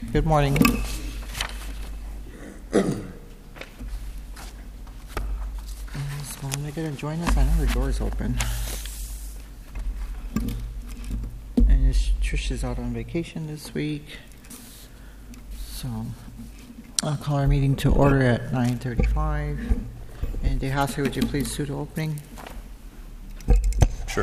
Good morning. So when they get to join us, I know the door's open. And Trish is out on vacation this week. So I'll call our meeting to order at 9:35. And DeHassy, would you please do the opening? Sure.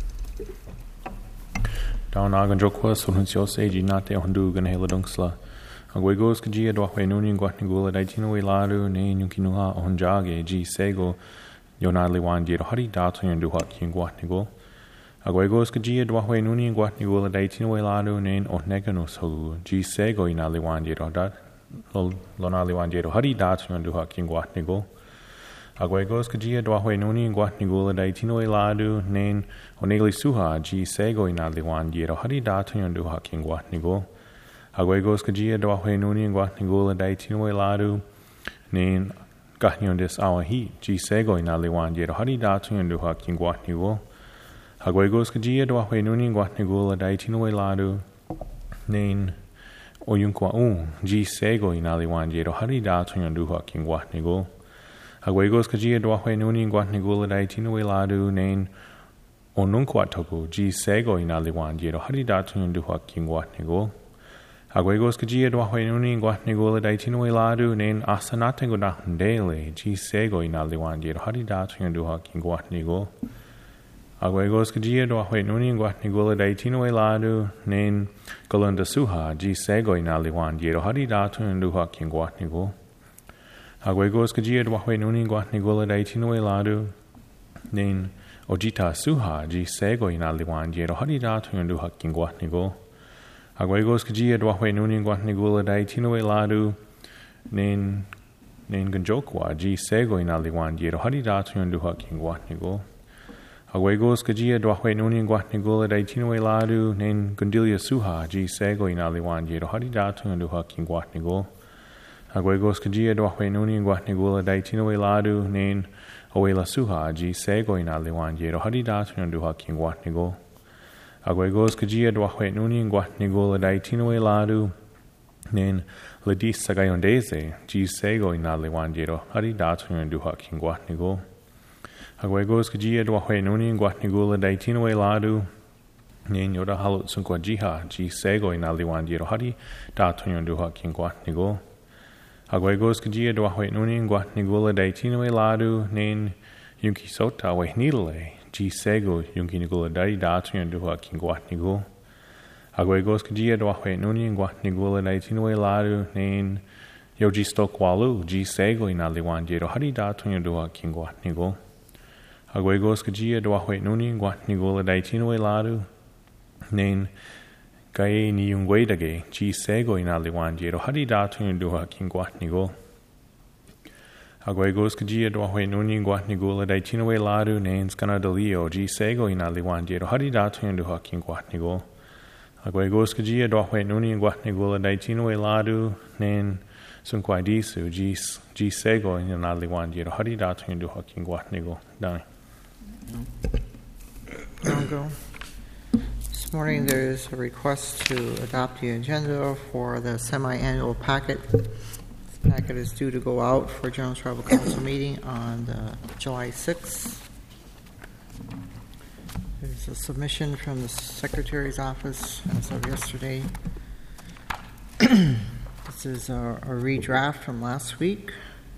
Down Aganjokwa, Soluncio Seji, Nate Hondugan Heladungsla. Aguegos Kajia, Dwahwenuni, Guatnigula, Daitino Laru, Ne Nukinuha, Honjage, G Sego, Yonadli Wandi, Hari Datu, and Duhaki and Guatnigol. Aguegos Kajia, Dwahwenuni, Guatnigula, Daitino Laru, Ne Oneganus Hu, G Sego, Inali Wandi, Rodat, Lonali Wandi, Hari Datu, and Duhaki and Guatnigol. Aguegos Kajia, Dwahwenuni, Guatnigula, Daitino Ladu, Nain, Onegli Suha, G Sego, Inadli Wandi, Hari Datu, and Duhaki and Guatnigol. Aguegos Kajia, Dwahwenuni, Guatnigula, Daitino Ladu, Nain, Gatnion des Awahi, G Sego, Inadli Wandi, Hari Datu, and Duhaki and Guatnigol. Aguegos Kajia, Dwahwenuni, Guatnigula, Daitino Ladu, Nain, Oyunkwa G Sego, Inadli Wandi, Hari Datu, and Duhaki and Guatnigol. Aguegos Kajia, Dwahwenuni, Guatnigula, Daitino Ladu, Nain, Onunquatoku, G Sego, Inadli Wandi, Hari Datu, and Duhaki and Guatnigol. Aguegos Kajia, Dwahwenuni, Guatnigula, Daitino Ladu, Nain, Asanate Godahundele, G Sego, Inadli Wandi, Hari Datu, and Duhaki and Guatnigol. Aguegos Kajia, Dwahwenuni, Guatnigula, Daitino Ladu, Nain, Golunda Suha, G Sego, Inadli Wandi, Hari Datu, and Duhaki and Guatnigol. Aguegos Kajia, Dwahwenuni, Guatnigula, Daitino Ladu, Nain, Ojita Suha, G Sego, Inadli Wandi, Hari Datu, and Duhaki and Guatnigol. Aguegos Kajia, Dwahwenuni, Guatnigula, Daitino Ladu, Nain Ganjokwa, G Sego, Inadli Wandi, Hari Datu, and Duhaki and Guatnigol. Aguegos Kajia, Dwahwenuni, Guatnigula, Daitino Ladu, Nain Gundilia Suha, G Sego, Inadli Wandi, Hari Datu, and Duhaki and Guatnigol. Aguegos Kajia, Dwahwenuni, Guatnigula, Daitino Ladu, Nain Oela Suha, G Sego, Inadli Wandi, Hari Datu, and Duhaki and Guatnigol. Aguegos Kajia, Dwahwenuni, Guatnigula, Daitino Ladu, Nain Ladis Sagayondeze, G Sego, Inadli Wandi, Hari Datu, and Duhaki and Guatnigol. Aguegos Kajia, Dwahwenuni, Guatnigula, Daitino Ladu, Nain Yoda Halut Sunkwa Jiha, G Sego, Inadli Wandi, Hari Datu, and Duhaki and Guatnigol. Aguegos Kajia, Dwahwenuni, Guatnigula, Daitino Ladu, Nain Yunki Sota, Wehnidale, G Sego, Yunki Nigula, Dari Datu, and Duhaki and Guatnigol. Aguegos Kajia, Dwahwenuni, Guatnigula, Daitino Ladu, Nain Yoji Stokwalu, G Sego, Inadli Wandi, Hari Datu, and Duhaki and Guatnigol. Aguegos Kajia, Dwahwenuni, Guatnigula, Daitino Ladu, Nain Gaye ni Yungwedage, G Sego, Inadli Wandi, Hari Datu, and Duhaki and Guatnigol. Aguegos Kajia, Dwahwenuni, Guatnigula, Daitino Ladu, Nain Skanadalio, G Sego, Inadli Wandi, Hari Datu, and Duhaki and Guatnigol. Aguegos Kajia, Dwahwenuni, Guatnigula, Daitino Ladu, Nain Sunkwaidisu, G Sego, Inadli Wandi, Hari Datu, and Duhaki and Guatnigol. Done. This morning there is a request to adopt the agenda for the semi-annual packet. This packet is due to go out for General Tribal Council meeting on July 6th. There's a submission from the Secretary's office as of yesterday. This is a redraft from last week.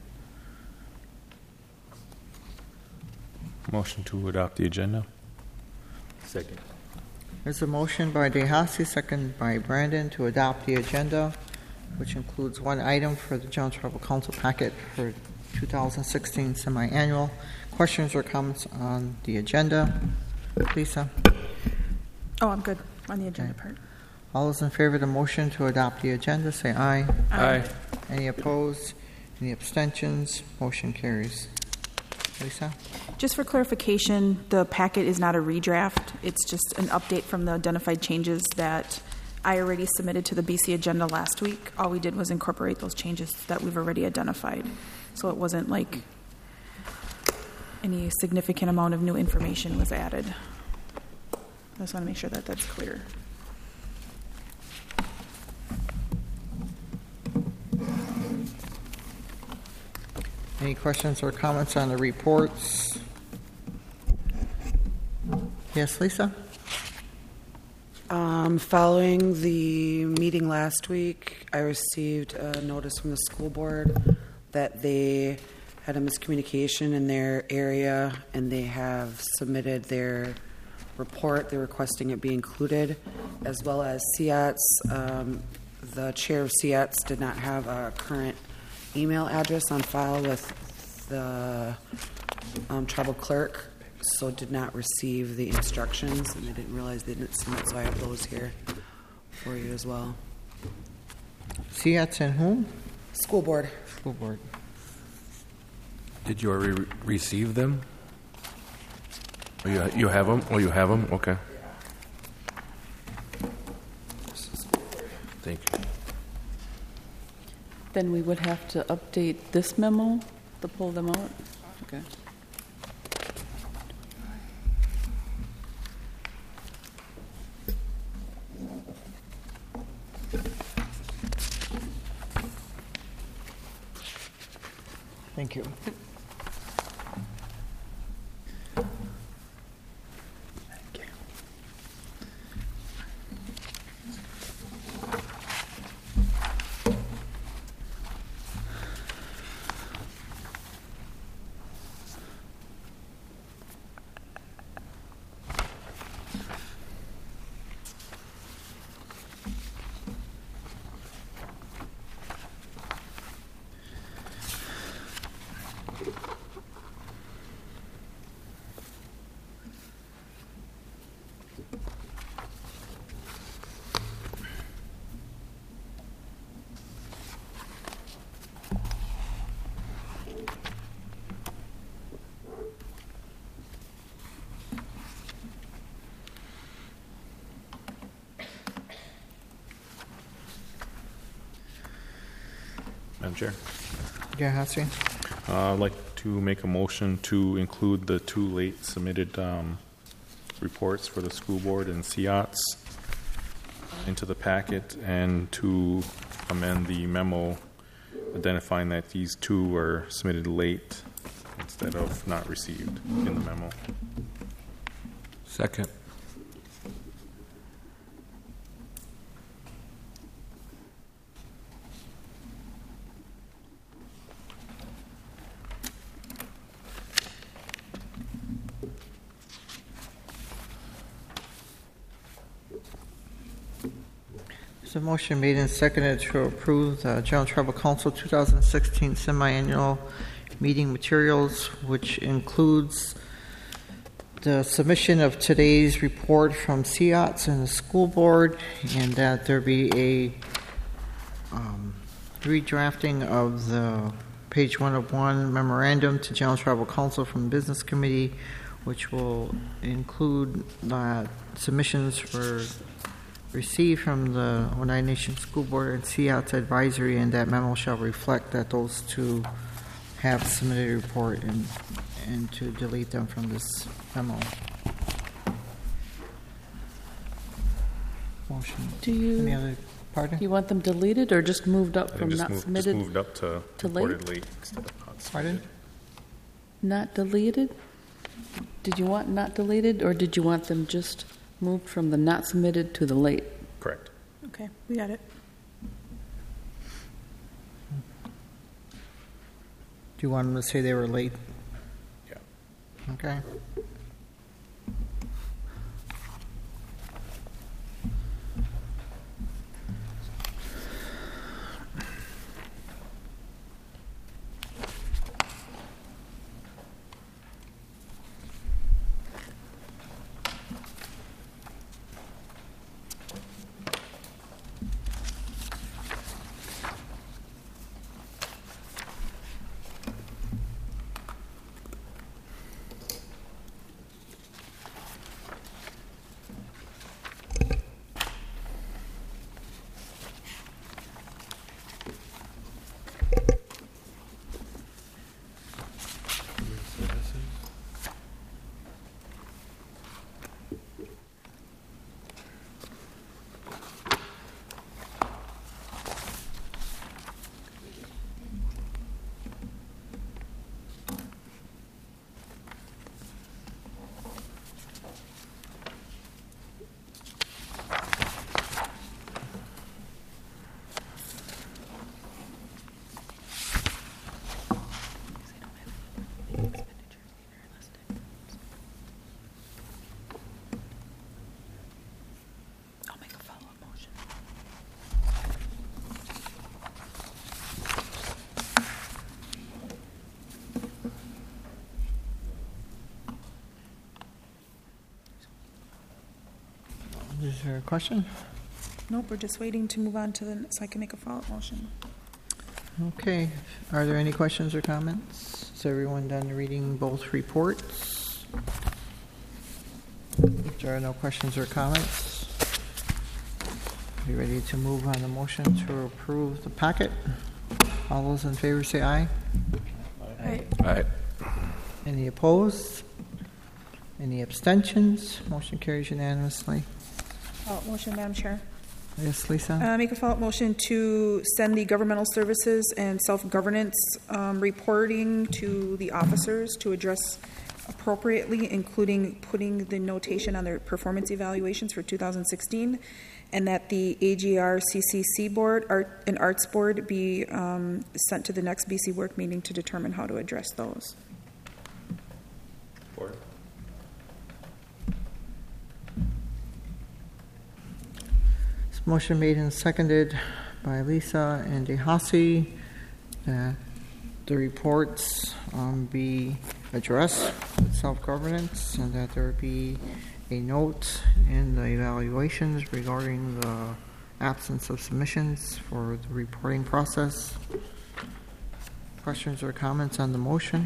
Motion to adopt the agenda. Second. There's a motion by DeHassy, second by Brandon, to adopt the agenda, which includes one item for the General Tribal Council packet for 2016 semi-annual. Questions or comments on the agenda? Lisa? Oh, I'm good on the agenda part. All those in favor of the motion to adopt the agenda, say aye. Aye. Any opposed? Any abstentions? Motion carries. Lisa? Just for clarification, the packet is not a redraft. It's just an update from the identified changes that I already submitted to the BC agenda last week. All we did was incorporate those changes that we've already identified. So it wasn't like any significant amount of new information was added. I just want to make sure that that's clear. Any questions or comments on the reports? Yes, Lisa? Following the meeting last week, I received a notice from the school board that they had a miscommunication in their area, and they have submitted their report. They're requesting it be included, as well as CIATS. The chair of CIATS did not have a current email address on file with the tribal clerk, so did not receive the instructions, and I didn't realize they didn't submit, so I have those here for you as well. CIATS and whom? School board. School board. Did you already receive them? Oh, you have them? Oh, you have them? Okay. Thank you. Then we would have to update this memo to pull them out? Okay. Thank you. Madam Chair, Gehazi? I'd like to make a motion to include the two late submitted reports for the school board and CIATS into the packet, and to amend the memo identifying that these two were submitted late instead of not received in the memo. Second. There's a motion made and seconded to approve the General Tribal Council 2016 semi-annual meeting materials, which includes the submission of today's report from CIATS and the school board, and that there be a redrafting of the page 101 memorandum to General Tribal Council from the Business Committee, which will include submissions for received from the Oneida Nation School Board and CIATS Advisory, and that memo shall reflect that those two have submitted a report, and to delete them from this memo. Motion. Any other, pardon? You want them deleted or just moved up I from think not just submitted? moved up to reported late instead of not submitted. Pardon? Not deleted? Did you want not deleted, or did you want them just moved from the not submitted to the late? Correct. Okay, we got it. Do you want them to say they were late? Yeah. Okay. Is there a question? Nope, we're just waiting to move on to the, so I can make a follow-up motion. Okay. Are there any questions or comments? Is everyone done reading both reports? If there are no questions or comments, are you ready to move on the motion to approve the packet? All those in favor say aye. Aye. Aye. Any opposed? Any abstentions? Motion carries unanimously. Motion, Madam Chair. Yes, Lisa? Make a follow-up motion to send the governmental services and self-governance reporting to the officers to address appropriately, including putting the notation on their performance evaluations for 2016, and that the AGR CCC board and arts board be sent to the next BC work meeting to determine how to address those. Motion made and seconded by Lisa and DeHassy that the reports be addressed with self-governance and that there be a note in the evaluations regarding the absence of submissions for the reporting process. Questions or comments on the motion?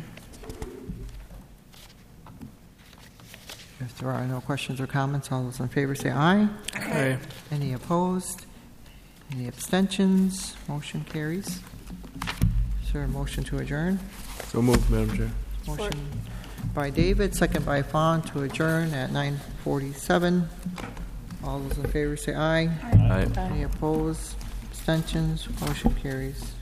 If there are no questions or comments, all those in favor say aye. Aye. Any opposed? Any abstentions? Motion carries. Is there a motion to adjourn? So moved, Madam Chair. Motion by David, second by Fawn to adjourn at 9:47. All those in favor say aye. Aye. Any opposed? Abstentions? Motion carries.